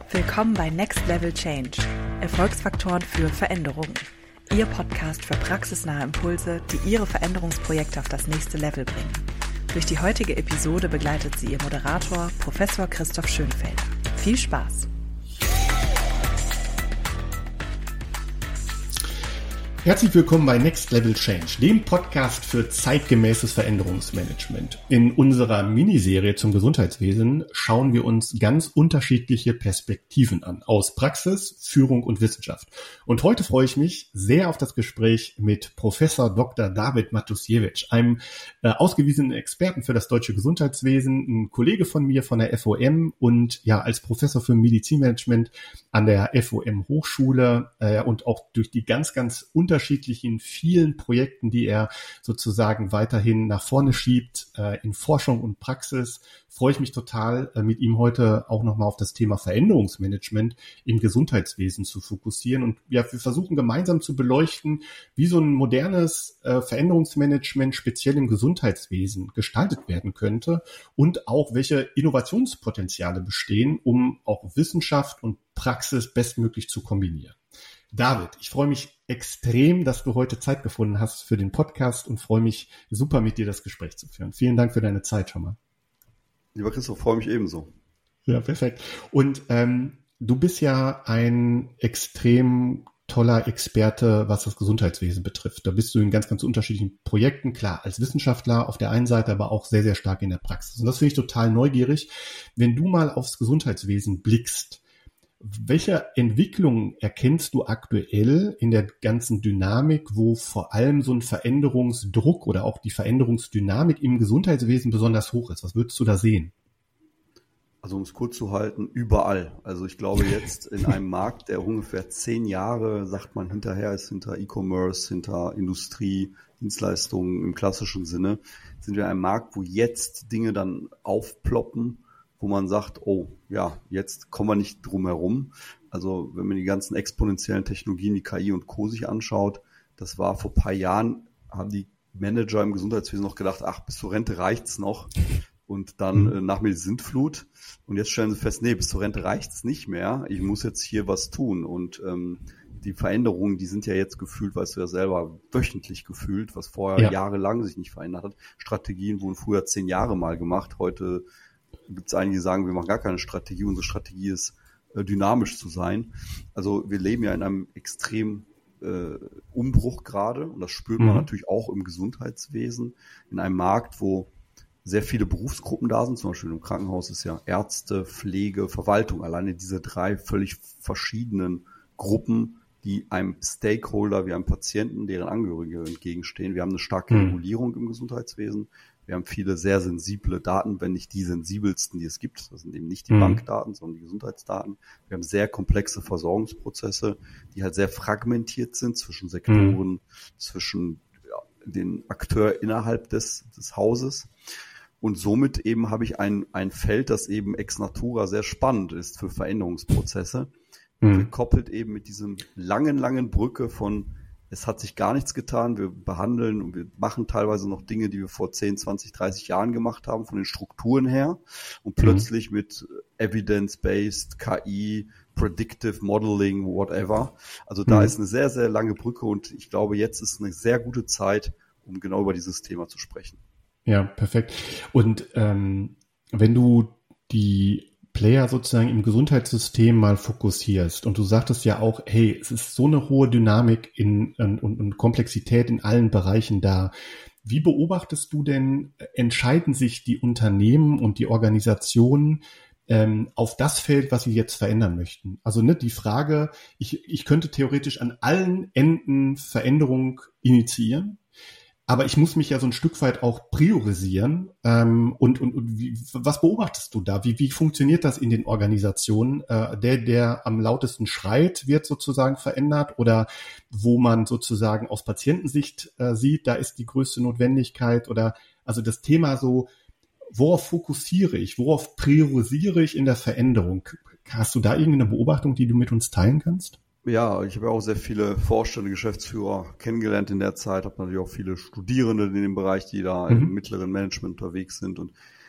Willkommen bei Next Level Change. Erfolgsfaktoren für Veränderungen. Ihr Podcast für praxisnahe Impulse, die Ihre Veränderungsprojekte auf das nächste Level bringen. Durch die heutige Episode begleitet Sie Ihr Moderator, Professor Christoph Schönfelder. Viel Spaß! Herzlich willkommen bei Next Level Change, dem Podcast für zeitgemäßes Veränderungsmanagement. In unserer Miniserie zum Gesundheitswesen schauen wir uns ganz unterschiedliche Perspektiven an, aus Praxis, Führung und Wissenschaft. Und heute freue ich mich sehr auf das Gespräch mit Professor Dr. David Matusiewicz, einem ausgewiesenen Experten für das deutsche Gesundheitswesen, ein Kollege von mir von der FOM und ja als Professor für Medizinmanagement an der FOM Hochschule und auch durch die ganz unterschiedlichen vielen Projekten, die er sozusagen weiterhin nach vorne schiebt in Forschung und Praxis, freue ich mich total, mit ihm heute auch nochmal auf das Thema Veränderungsmanagement im Gesundheitswesen zu fokussieren. Und ja, wir versuchen gemeinsam zu beleuchten, wie so ein modernes Veränderungsmanagement speziell im Gesundheitswesen gestaltet werden könnte und auch welche Innovationspotenziale bestehen, um auch Wissenschaft und Praxis bestmöglich zu kombinieren. David, ich freue mich extrem, dass du heute Zeit gefunden hast für den Podcast und freue mich super, mit dir das Gespräch zu führen. Vielen Dank für deine Zeit schon mal. Lieber Christoph, freue mich ebenso. Ja, perfekt. Und du bist ja ein extrem toller Experte, was das Gesundheitswesen betrifft. Da bist du in ganz unterschiedlichen Projekten, klar, als Wissenschaftler auf der einen Seite, aber auch sehr stark in der Praxis. Und das finde ich total neugierig. Wenn du mal aufs Gesundheitswesen blickst, welche Entwicklungen erkennst du aktuell in der ganzen Dynamik, wo vor allem so ein Veränderungsdruck oder auch die Veränderungsdynamik im Gesundheitswesen besonders hoch ist? Was würdest du da sehen? Also um es kurz zu halten, überall. Also ich glaube jetzt in einem Markt, der ungefähr 10 Jahre, sagt man hinterher, ist hinter E-Commerce, hinter Industrie, Dienstleistungen im klassischen Sinne, sind wir in einem Markt, wo jetzt Dinge dann aufploppen, wo man sagt, oh ja, jetzt kommen wir nicht drum herum. Also wenn man die ganzen exponentiellen Technologien wie KI und Co. sich anschaut, das war vor ein paar Jahren, haben die Manager im Gesundheitswesen noch gedacht, ach, bis zur Rente reicht's noch. Und dann nach mir die Sintflut. Und jetzt stellen sie fest, nee, bis zur Rente reicht's nicht mehr. Ich muss jetzt hier was tun. Und die Veränderungen, die sind ja jetzt gefühlt, weißt du ja selber, wöchentlich gefühlt, was vorher jahrelang sich nicht verändert hat. Strategien wurden früher 10 Jahre mal gemacht. Heute gibt es einige, die sagen, wir machen gar keine Strategie. Unsere Strategie ist, dynamisch zu sein. Also wir leben ja in einem extremen Umbruch gerade. Und das spürt man natürlich auch im Gesundheitswesen. In einem Markt, wo sehr viele Berufsgruppen da sind. Zum Beispiel im Krankenhaus ist ja Ärzte, Pflege, Verwaltung. Alleine diese 3 völlig verschiedenen Gruppen, die einem Stakeholder wie einem Patienten, deren Angehörige entgegenstehen. Wir haben eine starke Regulierung im Gesundheitswesen. Wir haben viele sehr sensible Daten, wenn nicht die sensibelsten, die es gibt. Das sind eben nicht die Bankdaten, sondern die Gesundheitsdaten. Wir haben sehr komplexe Versorgungsprozesse, die halt sehr fragmentiert sind zwischen Sektoren, zwischen den Akteur innerhalb des Hauses. Und somit eben habe ich ein Feld, das eben ex natura sehr spannend ist für Veränderungsprozesse. Gekoppelt eben mit diesem langen Brücke von es hat sich gar nichts getan, wir behandeln und wir machen teilweise noch Dinge, die wir vor 10, 20, 30 Jahren gemacht haben, von den Strukturen her. Und plötzlich mit Evidence-Based, KI, Predictive Modeling, whatever. Also da ist eine sehr lange Brücke und ich glaube, jetzt ist eine sehr gute Zeit, um genau über dieses Thema zu sprechen. Ja, perfekt. Und wenn du die Player sozusagen im Gesundheitssystem mal fokussierst und du sagtest ja auch, hey, es ist so eine hohe Dynamik und Komplexität in allen Bereichen da. Wie beobachtest du denn, entscheiden sich die Unternehmen und die Organisationen auf das Feld, was sie jetzt verändern möchten? Also die Frage, ich könnte theoretisch an allen Enden Veränderung initiieren, aber ich muss mich ja so ein Stück weit auch priorisieren. Und was beobachtest du da? Wie funktioniert das in den Organisationen? Der am lautesten schreit, wird sozusagen verändert, oder wo man sozusagen aus Patientensicht sieht, da ist die größte Notwendigkeit, oder also das Thema so, worauf fokussiere ich, worauf priorisiere ich in der Veränderung? Hast du da irgendeine Beobachtung, die du mit uns teilen kannst? Ja, ich habe ja auch sehr viele Vorstände, Geschäftsführer kennengelernt in der Zeit, habe natürlich auch viele Studierende in dem Bereich, die da im mittleren Management unterwegs sind. Und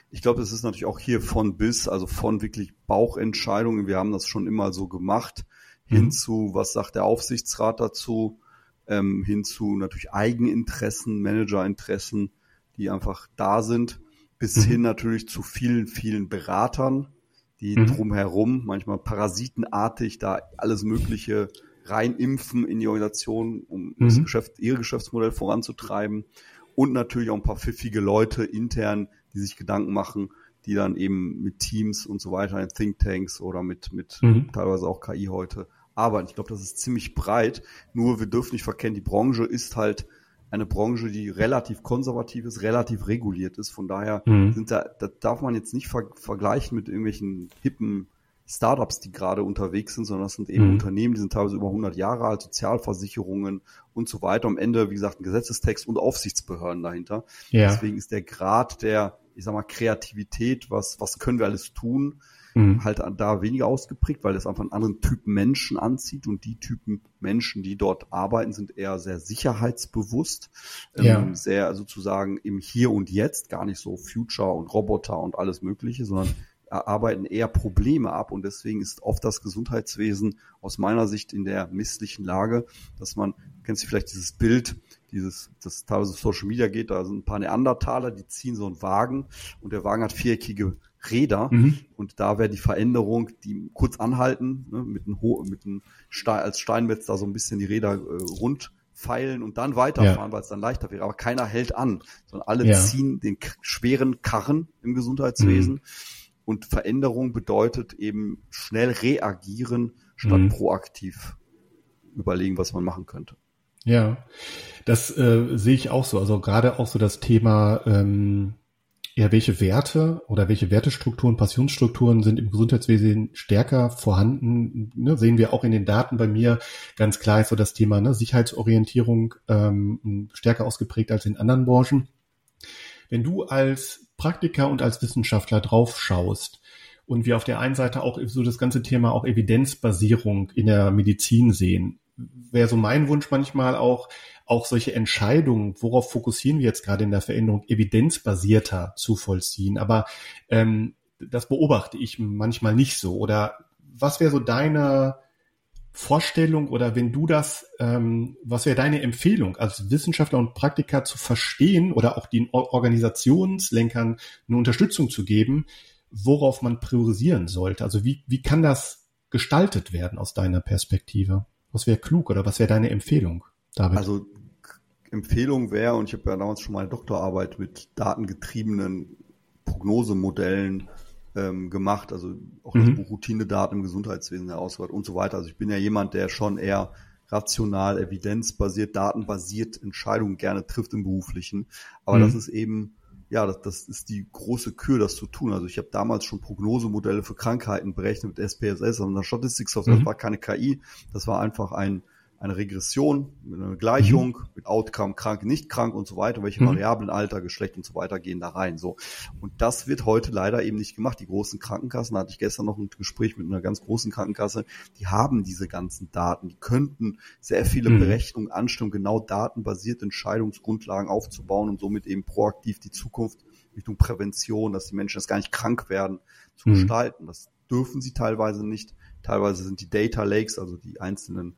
Ich glaube, es ist natürlich auch hier von bis, also von wirklich Bauchentscheidungen. Wir haben das schon immer so gemacht, hin zu, was sagt der Aufsichtsrat dazu, hin zu natürlich Eigeninteressen, Managerinteressen, die einfach da sind, bis hin natürlich zu vielen, vielen Beratern, die drumherum, manchmal parasitenartig, da alles Mögliche reinimpfen in die Organisation, um ihr Geschäftsmodell voranzutreiben. Und natürlich auch ein paar pfiffige Leute intern, die sich Gedanken machen, die dann eben mit Teams und so weiter in Thinktanks oder mit teilweise auch KI heute arbeiten. Ich glaube, das ist ziemlich breit. Nur wir dürfen nicht verkennen, die Branche ist halt eine Branche, die relativ konservativ ist, relativ reguliert ist. Von daher das darf man jetzt nicht vergleichen mit irgendwelchen hippen Startups, die gerade unterwegs sind, sondern das sind eben Unternehmen, die sind teilweise über 100 Jahre alt, Sozialversicherungen und so weiter. Am Ende, wie gesagt, ein Gesetzestext und Aufsichtsbehörden dahinter. Ja. Deswegen ist der Grad der, ich sag mal, Kreativität, was können wir alles tun, halt da weniger ausgeprägt, weil das einfach einen anderen Typ Menschen anzieht und die Typen Menschen, die dort arbeiten, sind eher sehr sicherheitsbewusst, sehr sozusagen im Hier und Jetzt, gar nicht so Future und Roboter und alles Mögliche, sondern arbeiten eher Probleme ab und deswegen ist oft das Gesundheitswesen aus meiner Sicht in der misslichen Lage, dass man, kennst du vielleicht dieses Bild, das teilweise Social Media geht, da sind ein paar Neandertaler, die ziehen so einen Wagen und der Wagen hat viereckige Räder und da wäre die Veränderung, die kurz anhalten, ne, mit einem Stein, als Steinmetz da so ein bisschen die Räder rund feilen und dann weiterfahren, weil es dann leichter wäre. Aber keiner hält an, sondern alle ziehen den schweren Karren im Gesundheitswesen. Und Veränderung bedeutet eben schnell reagieren, statt proaktiv überlegen, was man machen könnte. Ja, das sehe ich auch so. Also gerade auch so das Thema, welche Werte oder welche Wertestrukturen, Passionsstrukturen sind im Gesundheitswesen stärker vorhanden, ne, sehen wir auch in den Daten bei mir ganz klar ist so das Thema, ne, Sicherheitsorientierung stärker ausgeprägt als in anderen Branchen. Wenn du als Praktiker und als Wissenschaftler drauf schaust und wir auf der einen Seite auch so das ganze Thema auch Evidenzbasierung in der Medizin sehen, wäre so mein Wunsch manchmal auch solche Entscheidungen, worauf fokussieren wir jetzt gerade in der Veränderung, evidenzbasierter zu vollziehen. Aber das beobachte ich manchmal nicht so. Oder was wäre so deine Vorstellung oder wenn du das, was wäre deine Empfehlung als Wissenschaftler und Praktiker zu verstehen oder auch den Organisationslenkern eine Unterstützung zu geben, worauf man priorisieren sollte? Also wie kann das gestaltet werden aus deiner Perspektive? Was wäre klug oder was wäre deine Empfehlung, David? Also Empfehlung wäre, und ich habe ja damals schon meine Doktorarbeit mit datengetriebenen Prognosemodellen gemacht, also auch das Buch Routinedaten im Gesundheitswesen herausgehört und so weiter. Also ich bin ja jemand, der schon eher rational, evidenzbasiert, datenbasiert Entscheidungen gerne trifft im Beruflichen. Aber das ist eben, ja, das ist die große Kür, das zu tun. Also ich habe damals schon Prognosemodelle für Krankheiten berechnet mit SPSS, und der Statistiksoftware, das war keine KI, das war einfach eine Regression mit einer Gleichung, mit Outcome, krank, nicht krank und so weiter, welche Variablen, Alter, Geschlecht und so weiter gehen da rein. So. Und das wird heute leider eben nicht gemacht. Die großen Krankenkassen, da hatte ich gestern noch ein Gespräch mit einer ganz großen Krankenkasse, die haben diese ganzen Daten, die könnten sehr viele Berechnungen anstellen, genau datenbasierte Entscheidungsgrundlagen aufzubauen und somit eben proaktiv die Zukunft Richtung Prävention, dass die Menschen das gar nicht krank werden, zu gestalten. Das dürfen sie teilweise nicht. Teilweise sind die Data Lakes, also die einzelnen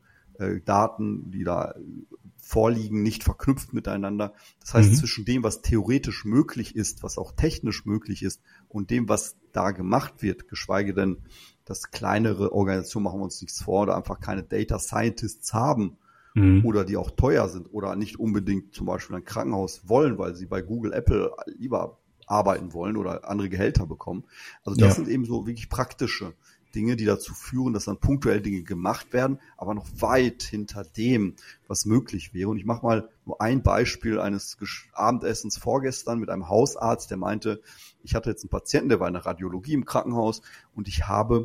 Daten, die da vorliegen, nicht verknüpft miteinander. Das heißt, zwischen dem, was theoretisch möglich ist, was auch technisch möglich ist, und dem, was da gemacht wird, geschweige denn, dass kleinere Organisationen, machen wir uns nichts vor, oder einfach keine Data Scientists haben oder die auch teuer sind oder nicht unbedingt zum Beispiel ein Krankenhaus wollen, weil sie bei Google, Apple lieber arbeiten wollen oder andere Gehälter bekommen. Also das sind eben so wirklich praktische Dinge, die dazu führen, dass dann punktuell Dinge gemacht werden, aber noch weit hinter dem, was möglich wäre. Und ich mache mal nur ein Beispiel eines Abendessens vorgestern mit einem Hausarzt, der meinte, ich hatte jetzt einen Patienten, der war in der Radiologie im Krankenhaus und ich habe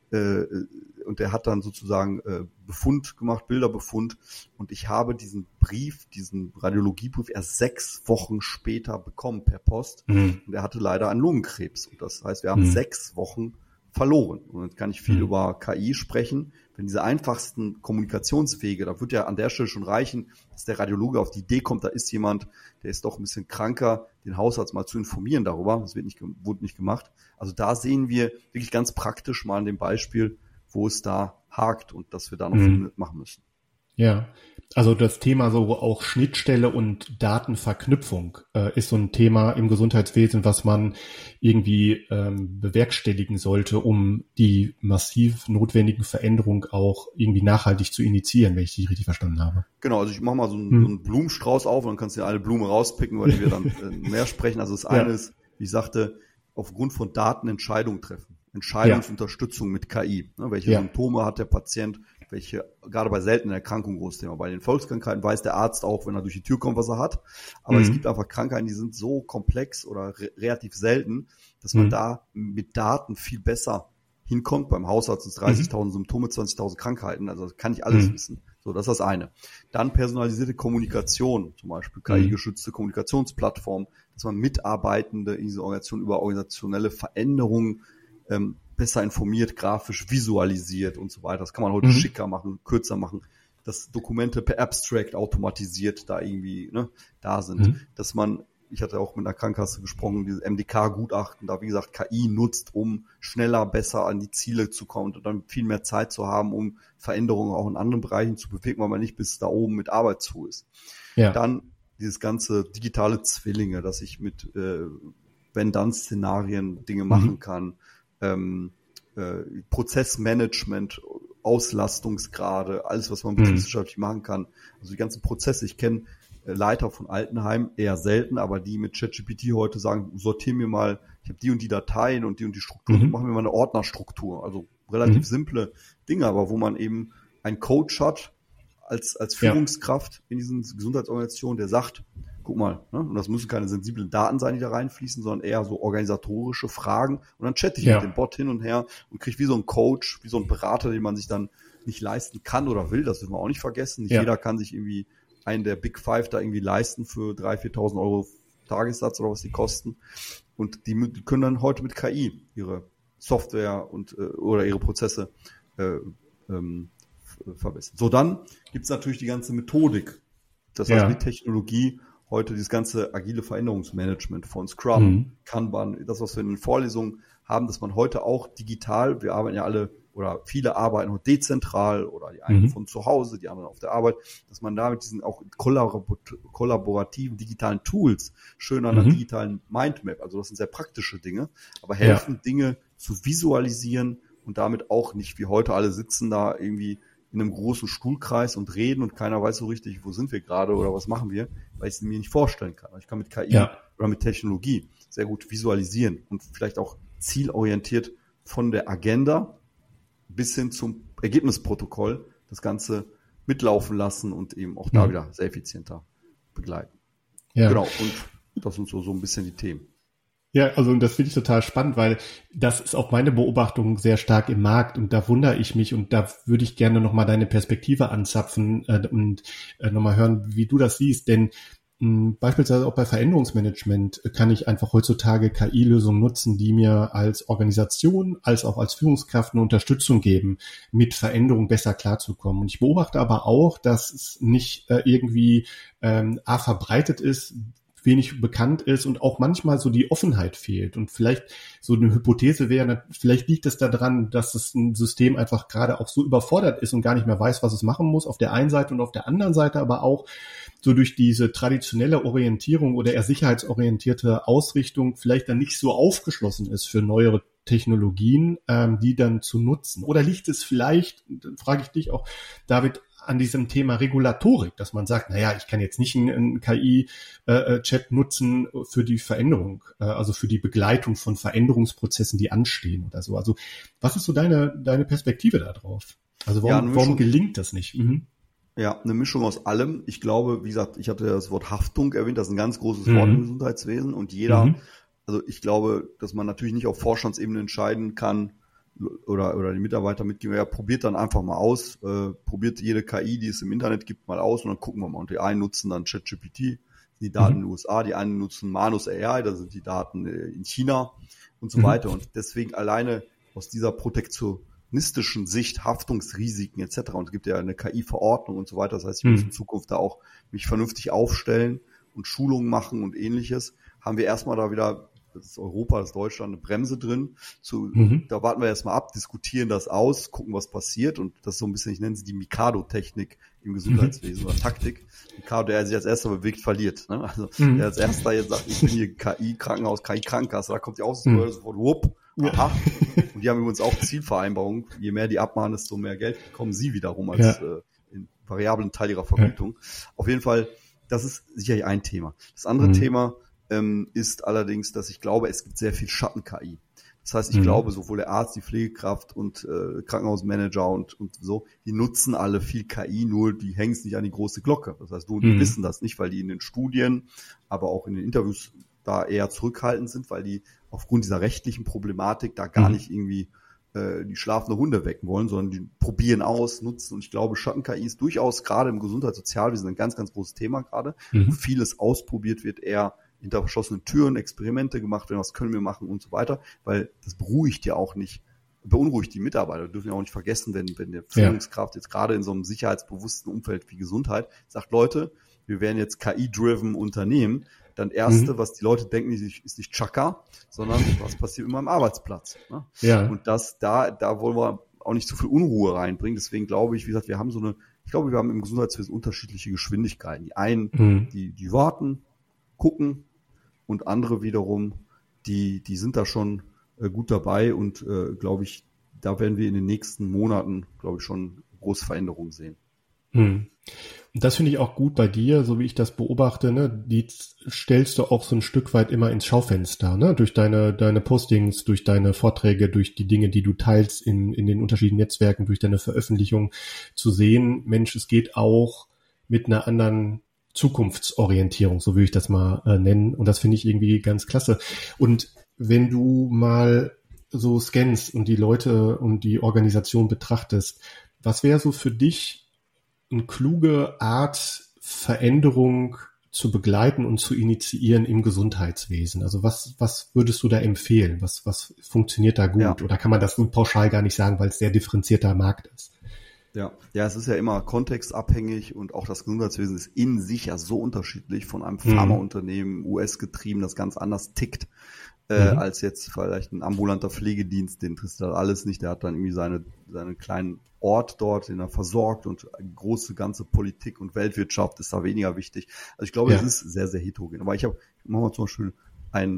und der hat dann sozusagen Befund gemacht, Bilderbefund, und ich habe diesen Radiologiebrief erst 6 Wochen später bekommen per Post und er hatte leider einen Lungenkrebs. Und das heißt, wir haben 6 Wochen verloren. Und jetzt kann ich viel über KI sprechen. Wenn diese einfachsten Kommunikationswege, da wird ja an der Stelle schon reichen, dass der Radiologe auf die Idee kommt, da ist jemand, der ist doch ein bisschen kranker, den Hausarzt mal zu informieren darüber. Das wurde nicht gemacht. Also da sehen wir wirklich ganz praktisch mal an dem Beispiel, wo es da hakt und dass wir da noch viel machen müssen. Ja, also das Thema so auch Schnittstelle und Datenverknüpfung ist so ein Thema im Gesundheitswesen, was man irgendwie bewerkstelligen sollte, um die massiv notwendigen Veränderungen auch irgendwie nachhaltig zu initiieren, wenn ich die richtig verstanden habe. Genau, also ich mache mal so einen Blumenstrauß auf und dann kannst du dir eine Blume rauspicken, weil wir dann mehr sprechen. Also das eine ist, wie ich sagte, aufgrund von Daten Entscheidungen treffen. Entscheidungsunterstützung mit KI. Ne, welche Symptome hat der Patient, welche, gerade bei seltenen Erkrankungen, großes Thema. Bei den Volkskrankheiten weiß der Arzt auch, wenn er durch die Tür kommt, was er hat. Aber es gibt einfach Krankheiten, die sind so komplex oder relativ selten, dass man da mit Daten viel besser hinkommt. Beim Hausarzt sind 30.000 Symptome, 20.000 Krankheiten. Also das kann ich alles wissen. So, das ist das eine. Dann personalisierte Kommunikation, zum Beispiel KI-geschützte Kommunikationsplattformen, dass man Mitarbeitende in dieser Organisation über organisationelle Veränderungen besser informiert, grafisch visualisiert und so weiter. Das kann man heute schicker machen, kürzer machen, dass Dokumente per Abstract automatisiert da irgendwie da sind. Dass man, ich hatte auch mit einer Krankenkasse gesprochen, dieses MDK-Gutachten, da wie gesagt KI nutzt, um schneller, besser an die Ziele zu kommen und dann viel mehr Zeit zu haben, um Veränderungen auch in anderen Bereichen zu bewegen, weil man nicht bis da oben mit Arbeit zu ist. Ja. Dann dieses ganze digitale Zwillinge, dass ich mit Wenn-Dann-Szenarien Dinge machen kann, Prozessmanagement, Auslastungsgrade, alles, was man betriebswirtschaftlich machen kann. Also die ganzen Prozesse. Ich kenne Leiter von Altenheim eher selten, aber die mit ChatGPT heute sagen, sortier mir mal, ich habe die und die Dateien und die Struktur, machen wir mal eine Ordnerstruktur. Also relativ simple Dinge, aber wo man eben einen Coach hat als Führungskraft in diesen Gesundheitsorganisationen, der sagt, guck mal, und das müssen keine sensiblen Daten sein, die da reinfließen, sondern eher so organisatorische Fragen. Und dann chatte ich mit dem Bot hin und her und kriege wie so ein Coach, wie so ein Berater, den man sich dann nicht leisten kann oder will. Das dürfen wir auch nicht vergessen. Nicht jeder kann sich irgendwie einen der Big Five da irgendwie leisten für 3.000, 4.000 Euro Tagessatz oder was die kosten. Und die können dann heute mit KI ihre Software und oder ihre Prozesse verbessern. So, dann gibt's natürlich die ganze Methodik. Das heißt, mit Technologie heute dieses ganze agile Veränderungsmanagement von Scrum, Kanban, das, was wir in den Vorlesungen haben, dass man heute auch digital, wir arbeiten ja alle oder viele arbeiten heute dezentral oder die einen von zu Hause, die anderen auf der Arbeit, dass man da mit diesen auch kollaborativen digitalen Tools schön an einer digitalen Mindmap, also das sind sehr praktische Dinge, aber helfen Dinge zu visualisieren und damit auch nicht wie heute alle sitzen da irgendwie in einem großen Stuhlkreis und reden und keiner weiß so richtig, wo sind wir gerade oder was machen wir, weil ich es mir nicht vorstellen kann. Ich kann mit KI oder mit Technologie sehr gut visualisieren und vielleicht auch zielorientiert von der Agenda bis hin zum Ergebnisprotokoll das Ganze mitlaufen lassen und eben auch da wieder sehr effizienter begleiten. Ja. Genau, und das sind so ein bisschen die Themen. Ja, also das finde ich total spannend, weil das ist auch meine Beobachtung sehr stark im Markt und da wundere ich mich und da würde ich gerne nochmal deine Perspektive anzapfen und nochmal hören, wie du das siehst, denn beispielsweise auch bei Veränderungsmanagement kann ich einfach heutzutage KI-Lösungen nutzen, die mir als Organisation als auch als Führungskraft eine Unterstützung geben, mit Veränderungen besser klarzukommen. Und ich beobachte aber auch, dass es nicht irgendwie verbreitet ist, wenig bekannt ist und auch manchmal so die Offenheit fehlt. Und vielleicht so eine Hypothese wäre, vielleicht liegt es daran, dass das ein System einfach gerade auch so überfordert ist und gar nicht mehr weiß, was es machen muss, auf der einen Seite und auf der anderen Seite aber auch so durch diese traditionelle Orientierung oder eher sicherheitsorientierte Ausrichtung vielleicht dann nicht so aufgeschlossen ist für neuere Technologien, die dann zu nutzen. Oder liegt es vielleicht, frage ich dich auch, David, an diesem Thema Regulatorik, dass man sagt, naja, ich kann jetzt nicht einen KI-Chat nutzen für die Veränderung, also für die Begleitung von Veränderungsprozessen, die anstehen oder so. Also was ist so deine Perspektive da drauf? Also warum gelingt das nicht? Ja, eine Mischung aus allem. Ich glaube, wie gesagt, ich hatte das Wort Haftung erwähnt, das ist ein ganz großes Wort im Gesundheitswesen und jeder, also ich glaube, dass man natürlich nicht auf Vorstandsebene entscheiden kann, oder die Mitarbeiter mitgeben, ja, probiert dann einfach mal aus, probiert jede KI, die es im Internet gibt, mal aus und dann gucken wir mal. Und die einen nutzen dann ChatGPT, die Daten in den USA, die einen nutzen Manus AI, da sind die Daten in China und so weiter. Und deswegen alleine aus dieser protektionistischen Sicht, Haftungsrisiken etc. Und es gibt ja eine KI-Verordnung und so weiter. Das heißt, ich muss in Zukunft da auch mich vernünftig aufstellen und Schulungen machen und ähnliches. Haben wir erstmal da wieder, das ist Europa, das ist Deutschland, eine Bremse drin. Da warten wir erstmal ab, diskutieren das aus, gucken, was passiert. Und das ist so ein bisschen, ich nenne sie die Mikado-Technik im Gesundheitswesen oder Taktik. Mikado, der sich als erster bewegt, verliert. Ne? Also der als erster jetzt sagt, ich bin hier KI-Krankenhaus, KI-Krankenkasse, da kommt die Außenbehörde sofort, wupp, aha. Und die haben übrigens auch Zielvereinbarungen. Je mehr die abmahnen, desto mehr Geld bekommen sie wiederum als in variablen Teil ihrer Vergütung. Auf jeden Fall, das ist sicherlich ein Thema. Das andere Thema ist allerdings, dass ich glaube, es gibt sehr viel Schatten-KI. Das heißt, ich glaube, sowohl der Arzt, die Pflegekraft und Krankenhausmanager und so, die nutzen alle viel KI, nur die hängen es nicht an die große Glocke. Das heißt, die wissen das nicht, weil die in den Studien, aber auch in den Interviews da eher zurückhaltend sind, weil die aufgrund dieser rechtlichen Problematik da gar nicht irgendwie die schlafende Hunde wecken wollen, sondern die probieren aus, nutzen. Und ich glaube, Schatten-KI ist durchaus gerade im Gesundheitssozialwesen ein ganz, ganz großes Thema gerade, wo vieles ausprobiert wird, eher hinter verschlossenen Türen Experimente gemacht werden, was können wir machen und so weiter, weil das beunruhigt die Mitarbeiter. Wir dürfen ja auch nicht vergessen, wenn der Führungskraft jetzt gerade in so einem sicherheitsbewussten Umfeld wie Gesundheit sagt, Leute, wir werden jetzt KI-driven Unternehmen, dann erste, was die Leute denken, ist nicht Chaka, sondern was passiert immer am Arbeitsplatz. Ne? Ja. Und da wollen wir auch nicht zu viel Unruhe reinbringen. Deswegen glaube ich, wie gesagt, wir haben wir haben im Gesundheitswesen unterschiedliche Geschwindigkeiten. Die einen, die warten, gucken, und andere wiederum, die sind da schon gut dabei und glaube ich, da werden wir in den nächsten Monaten, glaube ich, schon große Veränderungen sehen. Und das finde ich auch gut bei dir, so wie ich das beobachte, ne, die stellst du auch so ein Stück weit immer ins Schaufenster, ne, durch deine Postings, durch deine Vorträge, durch die Dinge, die du teilst in den unterschiedlichen Netzwerken, durch deine Veröffentlichung zu sehen, Mensch, es geht auch mit einer anderen Zukunftsorientierung, so würde ich das mal nennen. Und das finde ich irgendwie ganz klasse. Und wenn du mal so scannst und die Leute und die Organisation betrachtest, was wäre so für dich eine kluge Art, Veränderung zu begleiten und zu initiieren im Gesundheitswesen? Also was würdest du da empfehlen? Was funktioniert da gut? Ja. Oder kann man das so pauschal gar nicht sagen, weil es sehr differenzierter Markt ist? Ja, es ist ja immer kontextabhängig und auch das Gesundheitswesen ist in sich ja so unterschiedlich von einem Pharmaunternehmen, US-getrieben, das ganz anders tickt, als jetzt vielleicht ein ambulanter Pflegedienst, den interessiert das alles nicht, der hat dann irgendwie seinen kleinen Ort dort, den er versorgt und große ganze Politik und Weltwirtschaft ist da weniger wichtig. Also ich glaube, es ist sehr, sehr heterogen. Aber ich machen wir zum Beispiel ein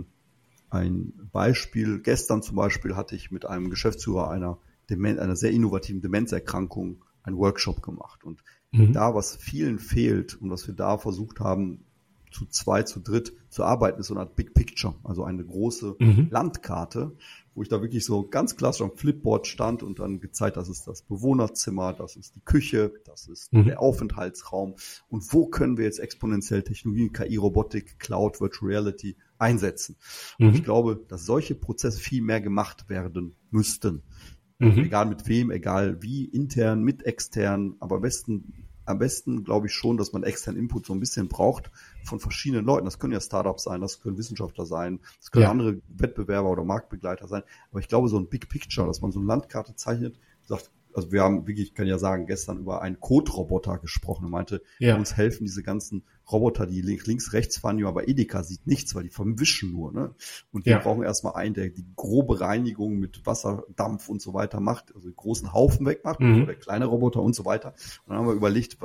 Beispiel. Gestern zum Beispiel hatte ich mit einem Geschäftsführer einer sehr innovativen Demenzerkrankung einen Workshop gemacht. Und da, was vielen fehlt und was wir da versucht haben, zu zweit, zu dritt zu arbeiten, ist so eine Art Big Picture, also eine große Landkarte, wo ich da wirklich so ganz klassisch am Flipboard stand und dann gezeigt, das ist das Bewohnerzimmer, das ist die Küche, das ist der Aufenthaltsraum und wo können wir jetzt exponentiell Technologien, KI, Robotik, Cloud, Virtual Reality einsetzen. Und ich glaube, dass solche Prozesse viel mehr gemacht werden müssten. Egal mit wem, egal wie, intern, mit extern, aber am besten glaube ich schon, dass man externen Input so ein bisschen braucht von verschiedenen Leuten. Das können ja Startups sein, das können Wissenschaftler sein, das können andere Wettbewerber oder Marktbegleiter sein. Aber ich glaube, so ein Big Picture, dass man so eine Landkarte zeichnet, sagt, also wir haben wirklich, ich kann ja sagen, gestern über einen Code-Roboter gesprochen und meinte, uns helfen diese ganzen Roboter, die links, rechts fahren, aber Edeka sieht nichts, weil die verwischen nur, ne? Und wir brauchen erstmal einen, der die grobe Reinigung mit Wasser, Dampf und so weiter macht, also die großen Haufen wegmacht, oder kleine Roboter und so weiter. Und dann haben wir überlegt,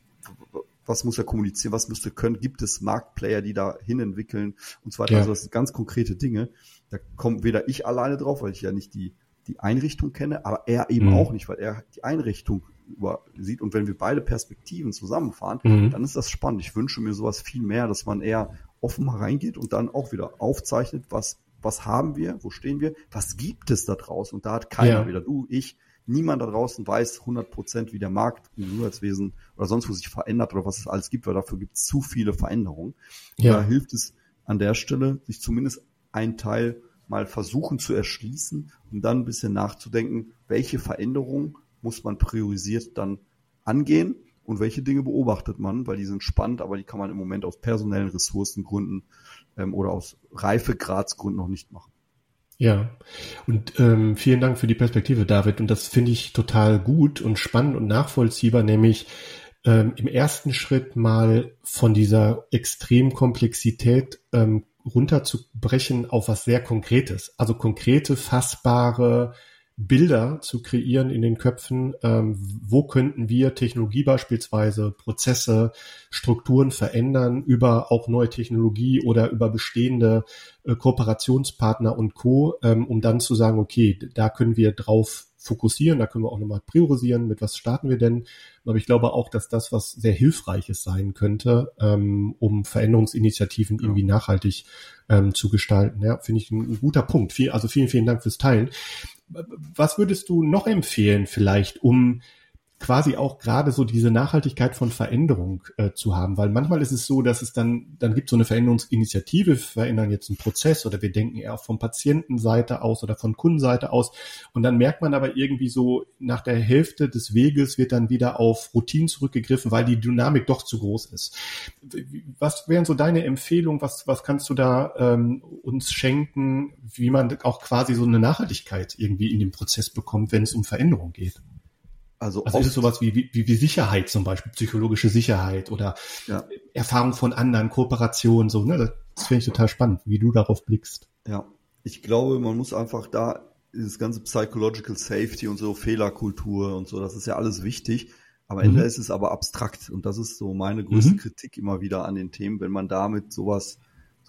was muss er kommunizieren, was müsste können, gibt es Marktplayer, die da hin entwickeln und so weiter. Also das sind ganz konkrete Dinge. Da kommt weder ich alleine drauf, weil ich ja nicht die Einrichtung kenne, aber er eben auch nicht, weil er die Einrichtung sieht. Und wenn wir beide Perspektiven zusammenfahren, dann ist das spannend. Ich wünsche mir sowas viel mehr, dass man eher offen mal reingeht und dann auch wieder aufzeichnet, was haben wir, wo stehen wir, was gibt es da draußen? Und da hat keiner, weder du, ich, niemand da draußen weiß 100%, wie der Markt im Gesundheitswesen oder sonst wo sich verändert oder was es alles gibt, weil dafür gibt es zu viele Veränderungen. Da hilft es an der Stelle, sich zumindest ein Teil mal versuchen zu erschließen und dann ein bisschen nachzudenken, welche Veränderungen muss man priorisiert dann angehen und welche Dinge beobachtet man, weil die sind spannend, aber die kann man im Moment aus personellen Ressourcengründen oder aus Reifegradsgründen noch nicht machen. Ja, und vielen Dank für die Perspektive, David. Und das finde ich total gut und spannend und nachvollziehbar, nämlich im ersten Schritt mal von dieser Extremkomplexität runterzubrechen auf was sehr Konkretes. Also konkrete, fassbare Bilder zu kreieren in den Köpfen. Wo könnten wir Technologie beispielsweise, Prozesse, Strukturen verändern über auch neue Technologie oder über bestehende Kooperationspartner und Co., um dann zu sagen, okay, da können wir drauf fokussieren, da können wir auch nochmal priorisieren, mit was starten wir denn. Aber ich glaube auch, dass das was sehr Hilfreiches sein könnte, um Veränderungsinitiativen irgendwie nachhaltig zu gestalten. Ja, finde ich ein guter Punkt. Vielen, vielen Dank fürs Teilen. Was würdest du noch empfehlen vielleicht, um quasi auch gerade so diese Nachhaltigkeit von Veränderung zu haben? Weil manchmal ist es so, dass es dann gibt so eine Veränderungsinitiative, wir verändern jetzt einen Prozess oder wir denken eher von Patientenseite aus oder von Kundenseite aus und dann merkt man aber irgendwie so, nach der Hälfte des Weges wird dann wieder auf Routinen zurückgegriffen, weil die Dynamik doch zu groß ist. Was wären so deine Empfehlungen? Was kannst du da uns schenken, wie man auch quasi so eine Nachhaltigkeit irgendwie in den Prozess bekommt, wenn es um Veränderung geht? Also ist es sowas wie Sicherheit zum Beispiel, psychologische Sicherheit oder Erfahrung von anderen, Kooperation, so, ne? Das finde ich total spannend, wie du darauf blickst. Ja, ich glaube, man muss einfach da dieses ganze Psychological Safety und so Fehlerkultur und so, das ist ja alles wichtig, aber am Ende ist es aber abstrakt und das ist so meine größte Kritik immer wieder an den Themen, wenn man damit sowas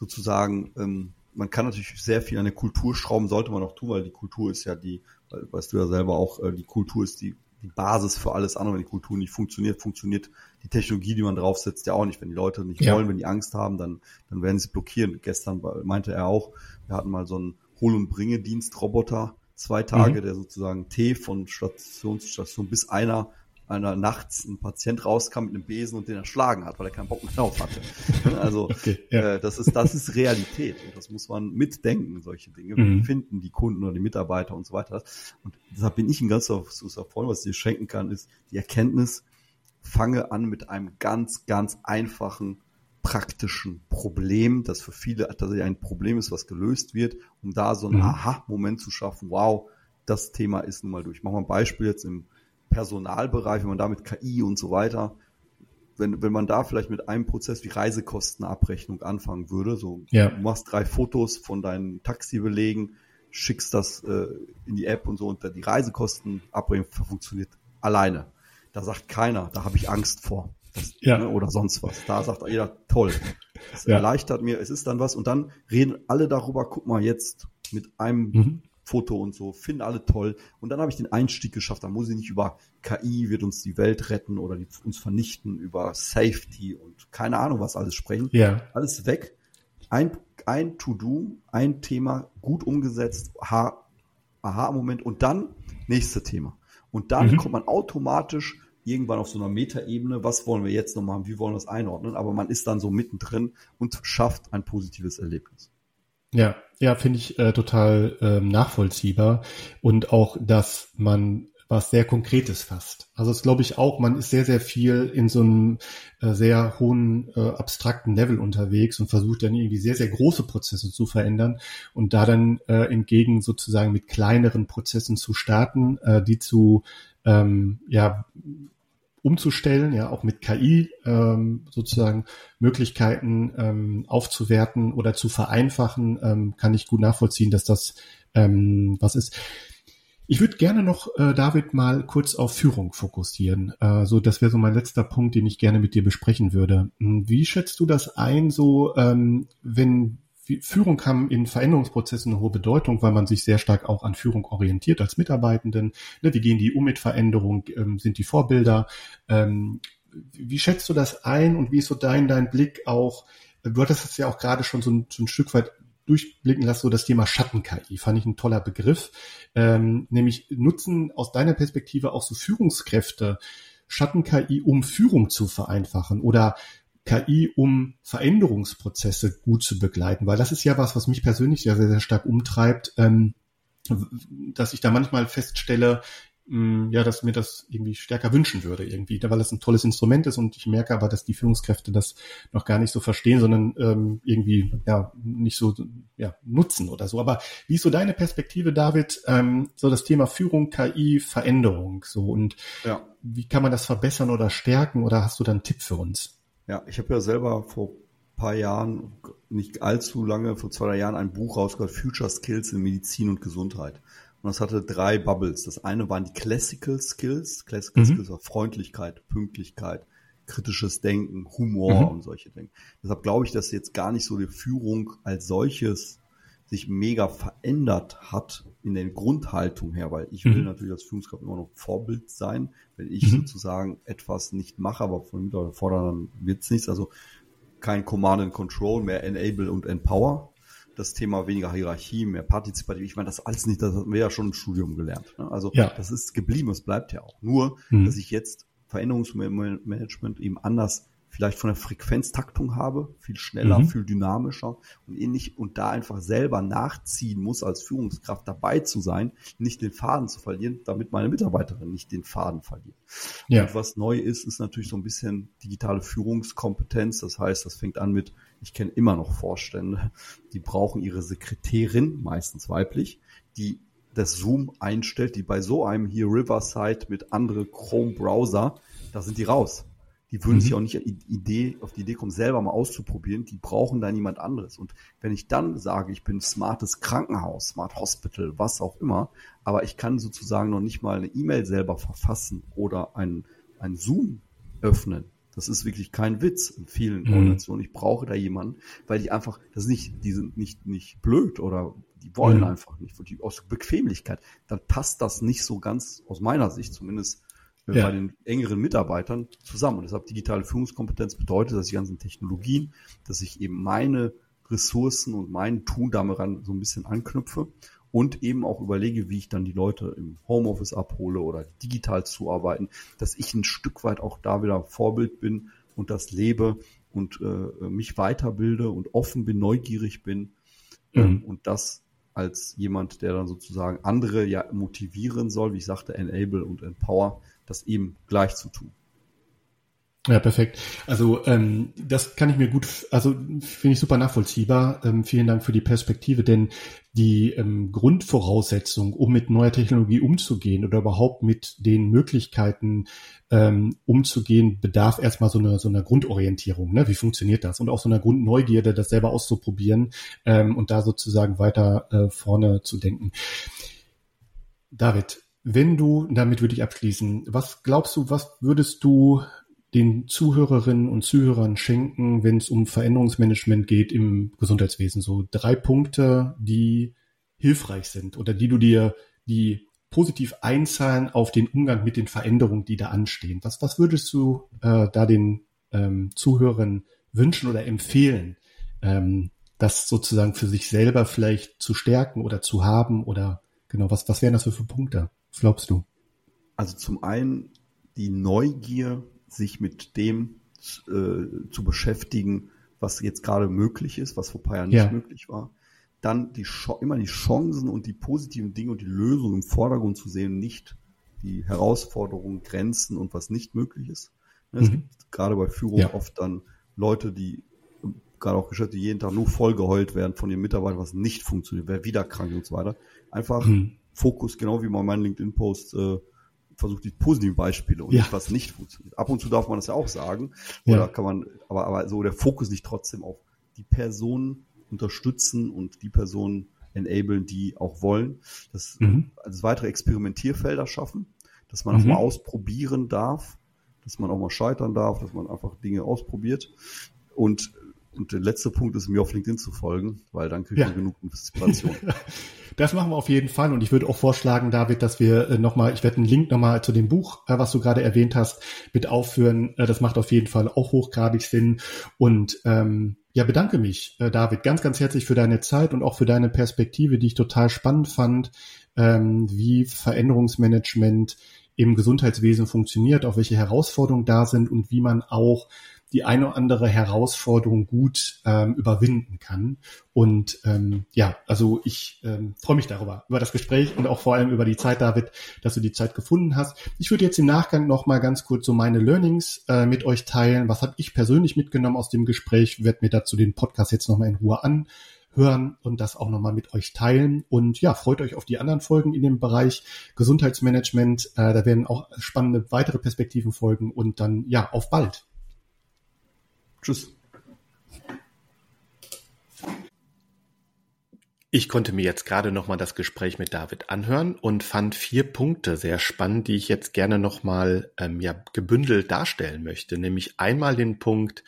sozusagen, man kann natürlich sehr viel an der Kultur schrauben, sollte man auch tun, weil die Kultur ist ja weißt du ja selber auch, die Kultur ist die Basis für alles andere. Wenn die Kultur nicht funktioniert die Technologie, die man draufsetzt, ja auch nicht. Wenn die Leute nicht wollen, wenn die Angst haben, dann werden sie es blockieren. Gestern meinte er auch, wir hatten mal so einen Hol- und Bringedienst-Roboter, 2 Tage, der sozusagen Tee von Station zu Station bis einer nachts ein Patient rauskam mit einem Besen und den erschlagen hat, weil er keinen Bock mehr drauf hatte. Also das ist Realität und das muss man mitdenken, solche Dinge. Wir finden die Kunden oder die Mitarbeiter und so weiter. Und deshalb bin ich ein ganz großer Freund, was ich dir schenken kann, ist die Erkenntnis, fange an mit einem ganz, ganz einfachen, praktischen Problem, das für viele tatsächlich ein Problem ist, was gelöst wird, um da so einen Aha-Moment zu schaffen. Wow, das Thema ist nun mal durch. Ich mache mal ein Beispiel jetzt im Personalbereich, wenn man da mit KI und so weiter, wenn man da vielleicht mit einem Prozess wie Reisekostenabrechnung anfangen würde, so du machst 3 Fotos von deinen Taxibelegen, schickst das in die App und so und die Reisekostenabrechnung funktioniert alleine. Da sagt keiner, da habe ich Angst vor. Oder sonst was. Da sagt jeder, toll. Das erleichtert mir, es ist dann was und dann reden alle darüber, guck mal jetzt mit einem Foto und so, finden alle toll. Und dann habe ich den Einstieg geschafft. Da muss ich nicht über KI wird uns die Welt retten oder uns vernichten, über Safety und keine Ahnung was alles sprechen. Alles weg. Ein To-Do, ein Thema, gut umgesetzt, Aha-Moment und dann nächste Thema. Und dann kommt man automatisch irgendwann auf so einer Metaebene, was wollen wir jetzt noch machen, wie wollen wir das einordnen, aber man ist dann so mittendrin und schafft ein positives Erlebnis. Ja, finde ich total nachvollziehbar und auch, dass man was sehr Konkretes fasst. Also das glaube ich auch, man ist sehr, sehr viel in so einem sehr hohen abstrakten Level unterwegs und versucht dann irgendwie sehr, sehr große Prozesse zu verändern und da dann entgegen sozusagen mit kleineren Prozessen zu starten, die zu umzustellen, auch mit KI sozusagen Möglichkeiten aufzuwerten oder zu vereinfachen, kann ich gut nachvollziehen, dass das was ist. Ich würde gerne noch, David, mal kurz auf Führung fokussieren. So, das wäre so mein letzter Punkt, den ich gerne mit dir besprechen würde. Wie schätzt du das ein, so wenn Führung haben in Veränderungsprozessen eine hohe Bedeutung, weil man sich sehr stark auch an Führung orientiert als Mitarbeitenden. Wie gehen die um mit Veränderung? Sind die Vorbilder? Wie schätzt du das ein und wie ist so dein Blick auch? Du hattest es ja auch gerade schon so ein Stück weit durchblicken lassen, so das Thema Schatten-KI. Fand ich ein toller Begriff. Nämlich nutzen aus deiner Perspektive auch so Führungskräfte Schatten-KI, um Führung zu vereinfachen oder KI, um Veränderungsprozesse gut zu begleiten, weil das ist ja was mich persönlich sehr, sehr, sehr stark umtreibt, dass ich da manchmal feststelle, dass mir das irgendwie stärker wünschen würde irgendwie, weil es ein tolles Instrument ist und ich merke aber, dass die Führungskräfte das noch gar nicht so verstehen, sondern irgendwie nicht so nutzen oder so. Aber wie ist so deine Perspektive, David, so das Thema Führung, KI, Veränderung so und wie kann man das verbessern oder stärken oder hast du da einen Tipp für uns? Ja, ich habe ja selber vor paar Jahren, nicht allzu lange, vor 2-3 Jahren ein Buch rausgebracht, Future Skills in Medizin und Gesundheit. Und das hatte 3 Bubbles. Das eine waren die Classical Skills. Classical Skills war Freundlichkeit, Pünktlichkeit, kritisches Denken, Humor und solche Dinge. Deshalb glaube ich, dass jetzt gar nicht so die Führung als solches sich mega verändert hat in der Grundhaltung her, weil ich will natürlich als Führungskraft immer noch Vorbild sein. Wenn ich sozusagen etwas nicht mache, aber von Mitarbeitern fordern, dann wird's nichts. Also kein Command and Control, mehr Enable und Empower. Das Thema weniger Hierarchie, mehr Partizipativ. Ich meine, das alles nicht, das hatten wir ja schon im Studium gelernt. Ne? Also das ist geblieben, es bleibt ja auch. Nur, dass ich jetzt Veränderungsmanagement eben anders vielleicht von der Frequenztaktung habe, viel schneller, viel dynamischer und ähnlich und da einfach selber nachziehen muss, als Führungskraft dabei zu sein, nicht den Faden zu verlieren, damit meine Mitarbeiterin nicht den Faden verliert. Ja. Und was neu ist, ist natürlich so ein bisschen digitale Führungskompetenz. Das heißt, das fängt an mit, ich kenne immer noch Vorstände, die brauchen ihre Sekretärin, meistens weiblich, die das Zoom einstellt, die bei so einem hier Riverside mit andere Chrome-Browser, da sind die raus. Die würden sich auch nicht auf die Idee kommen, selber mal auszuprobieren. Die brauchen da niemand anderes. Und wenn ich dann sage, ich bin smartes Krankenhaus, Smart Hospital, was auch immer, aber ich kann sozusagen noch nicht mal eine E-Mail selber verfassen oder ein Zoom öffnen. Das ist wirklich kein Witz in vielen Organisationen. Ich brauche da jemanden, weil die sind nicht blöd oder die wollen einfach nicht, aus Bequemlichkeit. Dann passt das nicht so ganz, aus meiner Sicht zumindest, bei den engeren Mitarbeitern zusammen. Und deshalb digitale Führungskompetenz bedeutet, dass die ganzen Technologien, dass ich eben meine Ressourcen und mein Tun daran so ein bisschen anknüpfe und eben auch überlege, wie ich dann die Leute im Homeoffice abhole oder digital zuarbeiten, dass ich ein Stück weit auch da wieder Vorbild bin und das lebe und mich weiterbilde und offen bin, neugierig bin und das als jemand, der dann sozusagen andere motivieren soll, wie ich sagte, enable und empower, das eben gleich zu tun. Ja, perfekt. Also das kann ich mir finde ich super nachvollziehbar. Vielen Dank für die Perspektive, denn die Grundvoraussetzung, um mit neuer Technologie umzugehen oder überhaupt mit den Möglichkeiten umzugehen, bedarf erstmal so einer Grundorientierung. Ne? Wie funktioniert das? Und auch so einer Grundneugierde, das selber auszuprobieren und da sozusagen weiter vorne zu denken. David, damit würde ich abschließen, was glaubst du, was würdest du den Zuhörerinnen und Zuhörern schenken, wenn es um Veränderungsmanagement geht im Gesundheitswesen? So 3 Punkte, die hilfreich sind oder die positiv einzahlen auf den Umgang mit den Veränderungen, die da anstehen. Was würdest du da den Zuhörern wünschen oder empfehlen, das sozusagen für sich selber vielleicht zu stärken oder zu haben oder genau, was wären das für Punkte? Was glaubst du? Also zum einen die Neugier, sich mit dem zu beschäftigen, was jetzt gerade möglich ist, was vor ein paar Jahren nicht möglich war. Dann immer die Chancen und die positiven Dinge und die Lösungen im Vordergrund zu sehen, nicht die Herausforderungen, Grenzen und was nicht möglich ist. Es gibt gerade bei Führung oft dann Leute, die gerade auch Geschäfte, die jeden Tag nur vollgeheult werden von den Mitarbeitern, was nicht funktioniert, wer wieder krank und so weiter. Einfach Fokus, genau wie bei meinem LinkedIn-Post, versucht die positiven Beispiele und nicht, was nicht funktioniert. Ab und zu darf man das ja auch sagen. Oder kann man, aber so der Fokus liegt trotzdem auf die Personen unterstützen und die Personen enablen, die auch wollen. Das weitere Experimentierfelder schaffen, dass man auch mal ausprobieren darf, dass man auch mal scheitern darf, dass man einfach Dinge ausprobiert. Und der letzte Punkt ist, mir auf LinkedIn zu folgen, weil dann kriegt man genug Inspiration. Das machen wir auf jeden Fall und ich würde auch vorschlagen, David, dass wir ich werde einen Link nochmal zu dem Buch, was du gerade erwähnt hast, mit aufführen. Das macht auf jeden Fall auch hochgradig Sinn und bedanke mich, David, ganz, ganz herzlich für deine Zeit und auch für deine Perspektive, die ich total spannend fand, wie Veränderungsmanagement im Gesundheitswesen funktioniert, auch welche Herausforderungen da sind und wie man auch die eine oder andere Herausforderung gut überwinden kann. Und also ich freue mich darüber, über das Gespräch und auch vor allem über die Zeit, David, dass du die Zeit gefunden hast. Ich würde jetzt im Nachgang noch mal ganz kurz so meine Learnings mit euch teilen. Was habe ich persönlich mitgenommen aus dem Gespräch? Werde mir dazu den Podcast jetzt noch mal in Ruhe anhören und das auch noch mal mit euch teilen. Und ja, freut euch auf die anderen Folgen in dem Bereich Gesundheitsmanagement. Da werden auch spannende weitere Perspektiven folgen und dann ja, auf bald. Tschüss. Ich konnte mir jetzt gerade nochmal das Gespräch mit David anhören und fand 4 Punkte sehr spannend, die ich jetzt gerne nochmal gebündelt darstellen möchte. Nämlich einmal den Punkt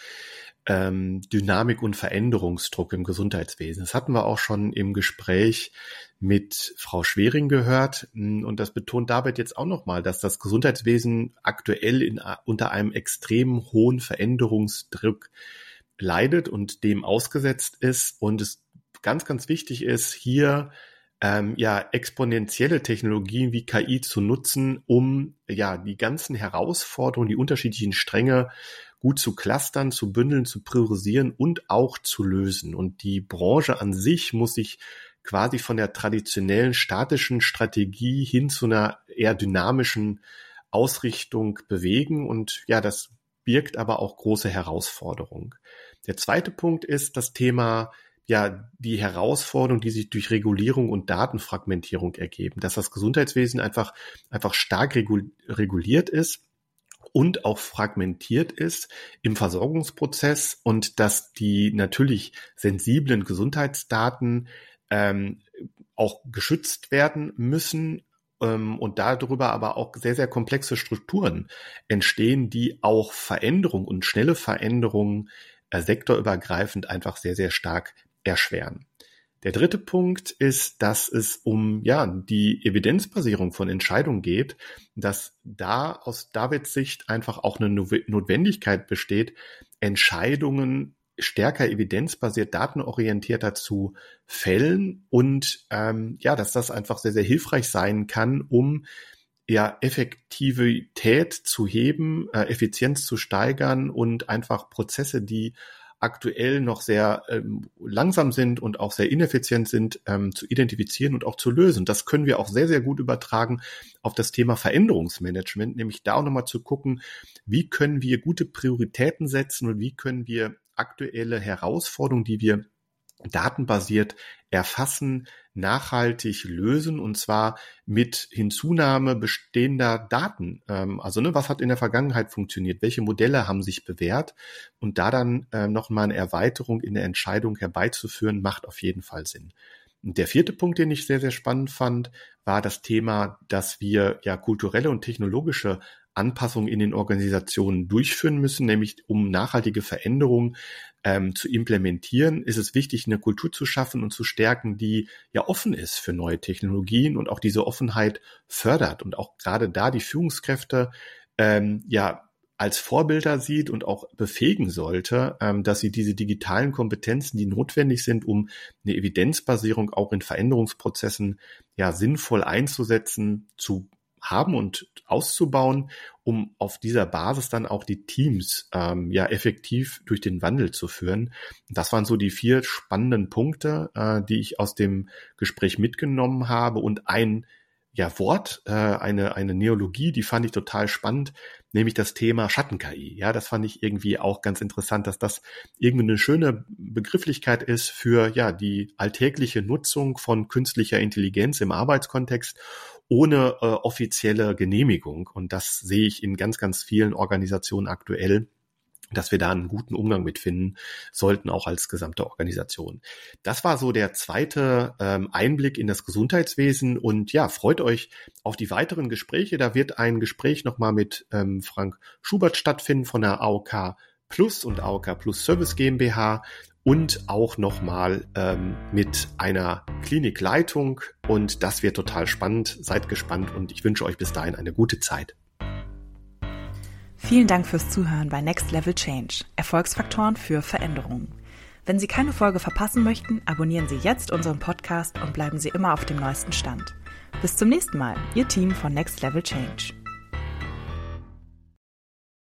Dynamik und Veränderungsdruck im Gesundheitswesen. Das hatten wir auch schon im Gespräch mit Frau Schwering gehört. Und das betont David jetzt auch nochmal, dass das Gesundheitswesen aktuell unter einem extrem hohen Veränderungsdruck leidet und dem ausgesetzt ist und es ganz, ganz wichtig ist, hier exponentielle Technologien wie KI zu nutzen, um die ganzen Herausforderungen, die unterschiedlichen Stränge gut zu clustern, zu bündeln, zu priorisieren und auch zu lösen. Und die Branche an sich muss sich quasi von der traditionellen statischen Strategie hin zu einer eher dynamischen Ausrichtung bewegen. Und das birgt aber auch große Herausforderungen. Der zweite Punkt ist das Thema die Herausforderung, die sich durch Regulierung und Datenfragmentierung ergeben, dass das Gesundheitswesen einfach stark reguliert ist und auch fragmentiert ist im Versorgungsprozess und dass die natürlich sensiblen Gesundheitsdaten auch geschützt werden müssen und darüber aber auch sehr, sehr komplexe Strukturen entstehen, die auch Veränderungen und schnelle Veränderungen sektorübergreifend einfach sehr, sehr stark erschweren. Der dritte Punkt ist, dass es um die Evidenzbasierung von Entscheidungen geht, dass da aus Davids Sicht einfach auch eine Notwendigkeit besteht, Entscheidungen stärker evidenzbasiert, datenorientierter zu fällen und dass das einfach sehr, sehr hilfreich sein kann, um Effektivität zu heben, Effizienz zu steigern und einfach Prozesse, die aktuell noch sehr langsam sind und auch sehr ineffizient sind, zu identifizieren und auch zu lösen. Das können wir auch sehr, sehr gut übertragen auf das Thema Veränderungsmanagement, nämlich da auch nochmal zu gucken, wie können wir gute Prioritäten setzen und wie können wir aktuelle Herausforderungen, die wir datenbasiert erfassen, nachhaltig lösen und zwar mit Hinzunahme bestehender Daten. Was hat in der Vergangenheit funktioniert? Welche Modelle haben sich bewährt? Und da dann nochmal eine Erweiterung in der Entscheidung herbeizuführen, macht auf jeden Fall Sinn. Und der vierte Punkt, den ich sehr, sehr spannend fand, war das Thema, dass wir kulturelle und technologische Anpassungen in den Organisationen durchführen müssen, nämlich um nachhaltige Veränderungen zu implementieren, ist es wichtig, eine Kultur zu schaffen und zu stärken, die offen ist für neue Technologien und auch diese Offenheit fördert und auch gerade da die Führungskräfte als Vorbilder sieht und auch befähigen sollte, dass sie diese digitalen Kompetenzen, die notwendig sind, um eine Evidenzbasierung auch in Veränderungsprozessen sinnvoll einzusetzen, zu haben und auszubauen, um auf dieser Basis dann auch die Teams effektiv durch den Wandel zu führen. Das waren so die 4 spannenden Punkte, die ich aus dem Gespräch mitgenommen habe und ein Wort, eine Neologie, die fand ich total spannend, nämlich das Thema Schatten-KI. Ja, das fand ich irgendwie auch ganz interessant, dass das irgendwie eine schöne Begrifflichkeit ist für die alltägliche Nutzung von künstlicher Intelligenz im Arbeitskontext ohne offizielle Genehmigung. Und das sehe ich in ganz, ganz vielen Organisationen aktuell, dass wir da einen guten Umgang mit finden sollten, auch als gesamte Organisation. Das war so der zweite Einblick in das Gesundheitswesen und freut euch auf die weiteren Gespräche. Da wird ein Gespräch nochmal mit Frank Schubert stattfinden von der AOK Plus und AOK Plus Service GmbH und auch nochmal mit einer Klinikleitung und das wird total spannend. Seid gespannt und ich wünsche euch bis dahin eine gute Zeit. Vielen Dank fürs Zuhören bei Next Level Change, Erfolgsfaktoren für Veränderungen. Wenn Sie keine Folge verpassen möchten, abonnieren Sie jetzt unseren Podcast und bleiben Sie immer auf dem neuesten Stand. Bis zum nächsten Mal, Ihr Team von Next Level Change.